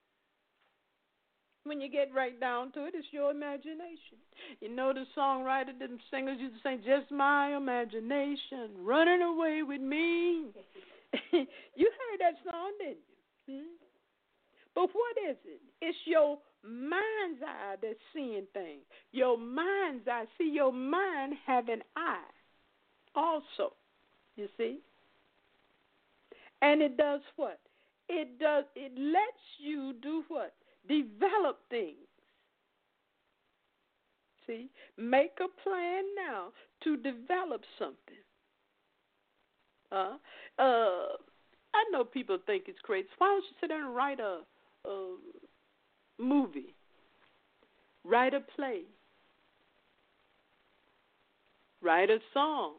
When you get right down to it, it's your imagination. You know the songwriter, the singers used to sing, just my imagination running away with me. You heard that song, didn't you? Hmm? But what is it? It's your mind's eye that's seeing things. Your mind's eye. See, your mind have an eye also, you see? And it does what? It does. It lets you do what? Develop things. See? Make a plan now to develop something. Uh, uh, I know people think it's crazy. Why don't you sit there and write a, a movie? Write a play. Write a song.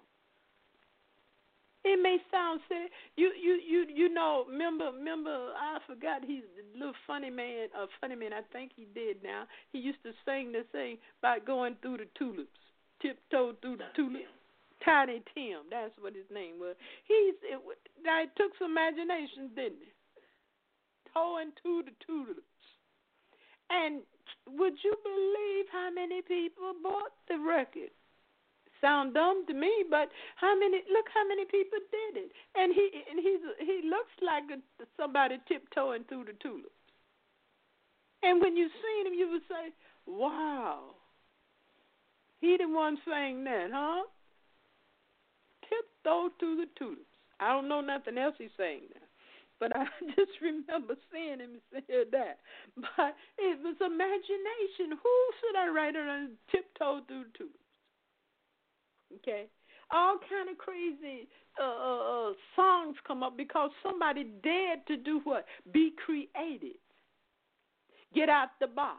It may sound silly. You you you you know. Remember remember. I forgot. He's a little funny man. A funny man. I think he did now. He used to sing this thing about going through the tulips, tiptoe through the tulips. Tiny Tim, that's what his name was. He's it, now it took some imagination, didn't it? Towing to the tulips. And would you believe how many people bought the record? Sound dumb to me, but how many? Look how many people did it. And he and he's he looks like a, somebody tiptoeing through the tulips. And when you seen him, you would say, "Wow, he the one saying that, huh?" Tiptoe through the tulips. I don't know nothing else he's saying now, but I just remember seeing him say that. But it was imagination. Who should I write on tiptoe through the tulips? Okay, all kind of crazy uh, uh, songs come up because somebody dared to do what? Be creative. Get out the box.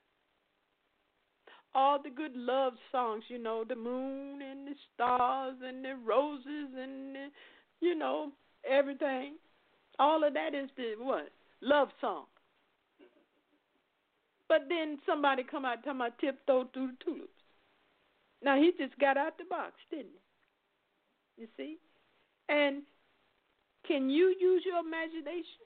All the good love songs, you know, the moon and the stars and the roses and, the, you know, everything. All of that is the what? Love song. But then somebody come out talking about tiptoe through the tulips. Now, he just got out the box, didn't he? You see? And can you use your imagination?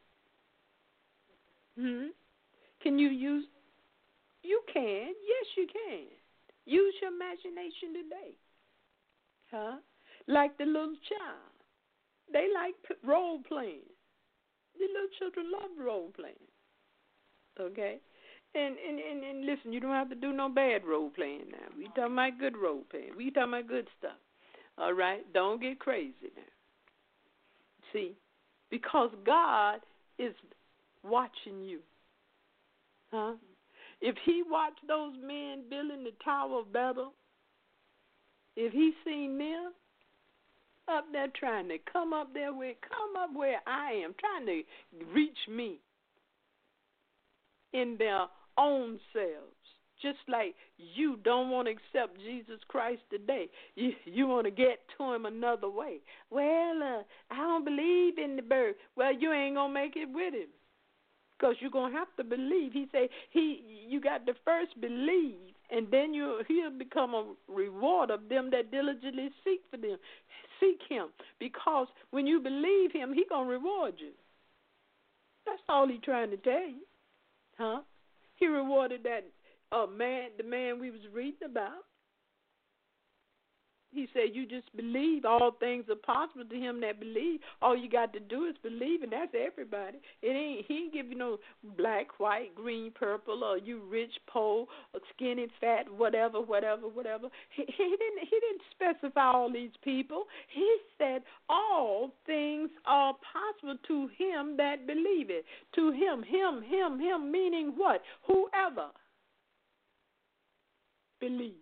Hmm? Can you use? You can. Yes, you can. Use your imagination today. Huh? Like the little child. They like role playing. The little children love role playing. Okay? And, and, and, and listen, you don't have to do no bad role playing now. We talking about good role playing. We talking about good stuff. All right? Don't get crazy now. See? Because God is watching you. Huh? If he watched those men building the Tower of Babel, if he seen them up there trying to come up there where, come up where I am, trying to reach me in their own selves, just like you don't want to accept Jesus Christ today. You, you want to get to him another way. Well, uh, I don't believe in the bird. Well, you ain't going to make it with him. Because you're going to have to believe. He say he, you got to first believe, and then you he'll become a reward of them that diligently seek for them. Seek him. Because when you believe him, he going to reward you. That's all he trying to tell you. Huh? He rewarded that uh, man, the man we was reading about. He said, you just believe. All things are possible to him that believe. All you got to do is believe, and that's everybody. It ain't. He ain't give you no black, white, green, purple, or you rich, poor, or skinny, fat, whatever, whatever, whatever. He, he didn't. He didn't specify all these people. He said all things are possible to him that believe it. To him, him, him, him, meaning what? Whoever believes.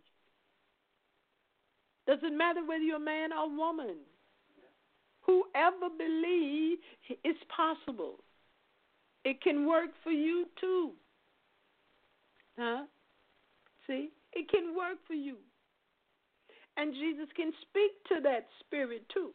Doesn't matter whether you're a man or a woman. Whoever believes, it's possible. It can work for you too. Huh? See? It can work for you. And Jesus can speak to that spirit too.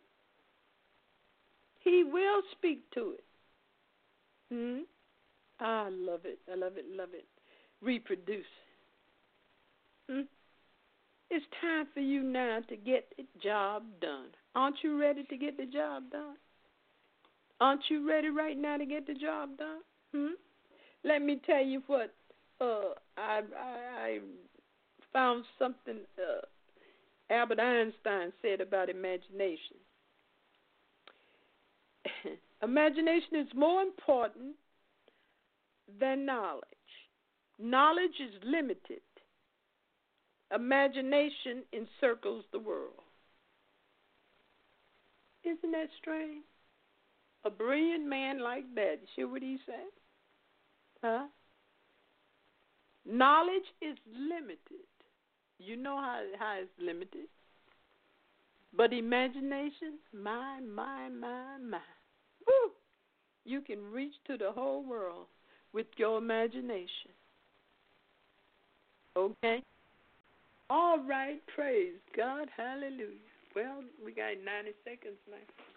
He will speak to it. Hmm? Ah, I love it. I love it, love it. Reproduce. Hmm? It's time for you now to get the job done. Aren't you ready to get the job done? Aren't you ready right now to get the job done? Hmm? Let me tell you what uh, I, I, I found something uh, Albert Einstein said about imagination. Imagination is more important than knowledge. Knowledge is limited. Imagination encircles the world. Isn't that strange? A brilliant man like that, you see what he said? Huh? Knowledge is limited. You know how, how it's limited. But imagination, my, my, my, my. Woo! You can reach to the whole world with your imagination. Okay? All right, praise God, hallelujah. Well, we got ninety seconds now.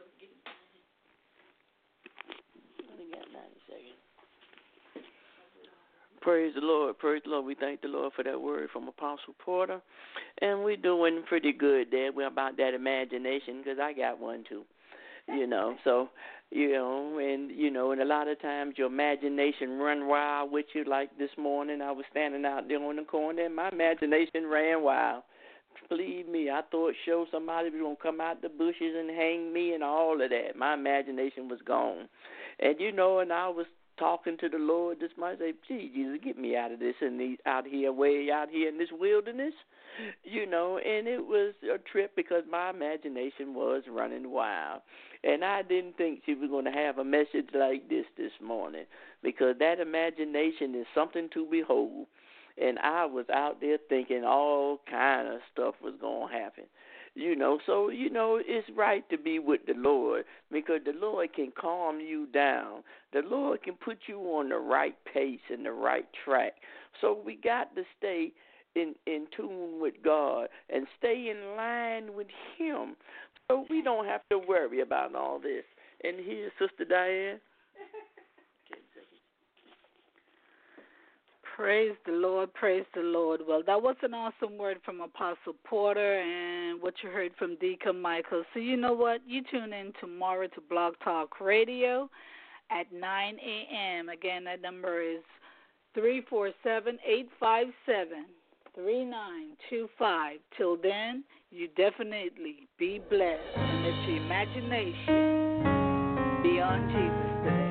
We got ninety seconds. Praise the Lord, praise the Lord. We thank the Lord for that word from Apostle Porter. And we're doing pretty good there. We're about that imagination, because I got one too. You know, so, you know, and, you know, and a lot of times your imagination run wild with you. Like this morning, I was standing out there on the corner, and my imagination ran wild. Believe me, I thought sure somebody was going to come out the bushes and hang me and all of that. My imagination was gone. And, you know, and I was talking to the Lord this morning, say, gee, Jesus, get me out of this and these, out here, way out here in this wilderness. You know, and it was a trip because my imagination was running wild. And I didn't think she was going to have a message like this this morning, because that imagination is something to behold. And I was out there thinking all kind of stuff was going to happen. You know, so, you know, it's right to be with the Lord, because the Lord can calm you down. The Lord can put you on the right pace and the right track. So we got to stay in, in tune with God and stay in line with Him, so we don't have to worry about all this. And here's Sister Diane. Praise the Lord, praise the Lord. Well, that was an awesome word from Apostle Porter and what you heard from Deacon Michael. So you know what? You tune in tomorrow to Blog Talk Radio at nine a.m. Again, that number is three four seven, eight five seven, three nine two five. Till then, you definitely be blessed and let your imagination be on Jesus today.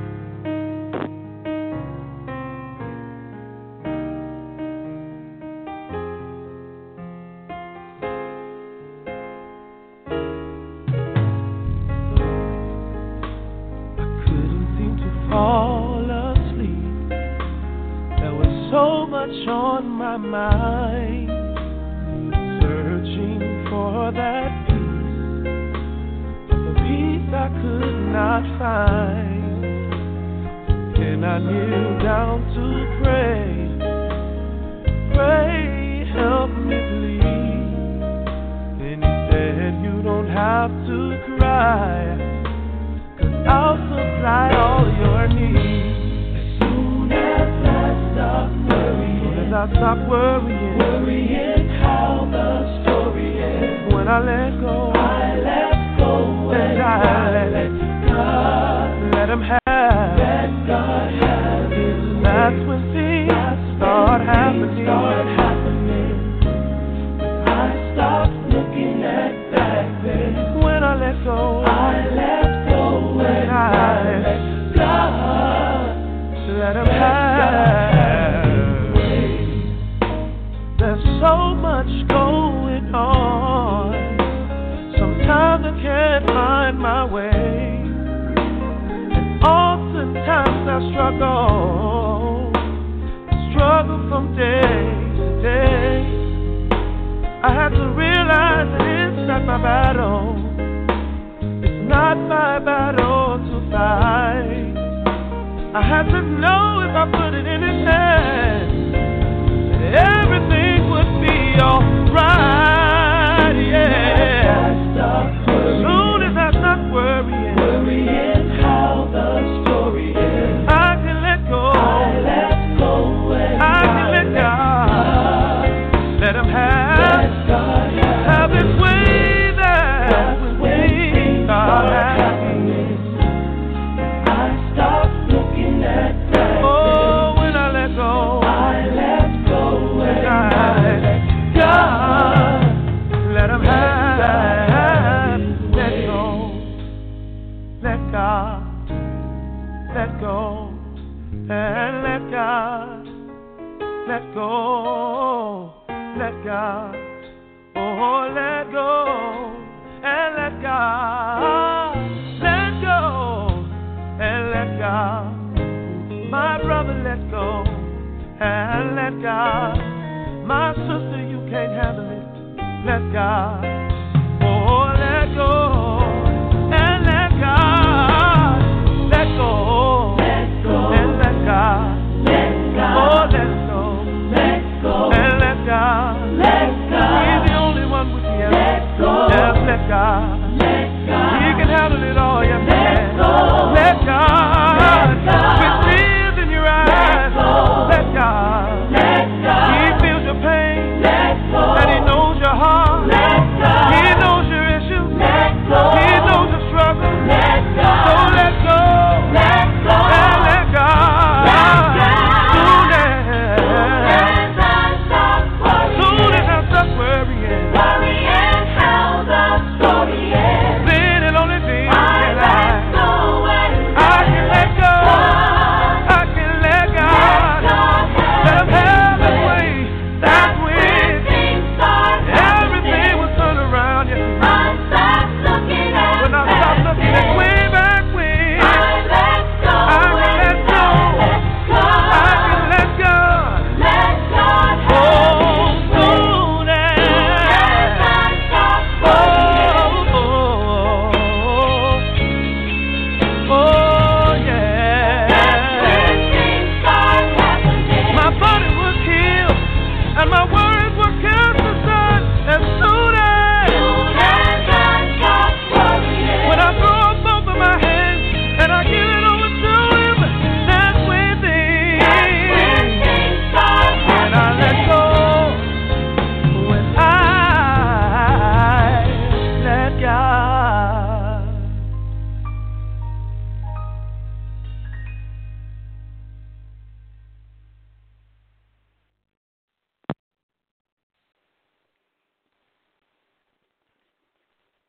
Fall asleep. There was so much on my mind, searching for that peace, the peace I could not find. And I kneeled down to pray, pray, help me please. And he said, you don't have to cry, I'll supply all your needs. As soon as I stop worrying, as soon as I stop worrying, worrying how the story ends. When I let go, I let go, and I, I let God, let Him have, let God have His way. That's when things That's start when happening. Things start happening. When I stop looking at back then. When I let go, I let When I let God, let Him have. There's so much going on. Sometimes I can't find my way, and oftentimes I struggle, struggle from day to day. I have to realize that it's not my battle. Not my battle to fight. I have to know if I put it in His hands, that everything would be alright, yeah. As soon as I stop worrying, worrying how the story ends, I can let go. I let go and I can let God. Let Him have, let God have, have His way there. Start happening. I stop looking at that. Oh, when I let go, I let go and I let God. Let Him have. Let go. Let God. Let go. And let God. Let go. Let God. Oh, let go. And let God, let go, and let God, my brother, let go, and let God, my sister, you can't handle it, let God, oh, let go, and let God, let go, let go, and let God, let God, oh, let go, let go, and let God, let God, He's the only one with the answer. Let go. Just let God. Let God. He can handle it all. Yes, he can. Let God. Let God. With tears in your eyes. Let God. Let God. He feels your pain. Let go. And He knows your heart. Let God. He knows your issues. Let go. He knows your struggle. Let God. So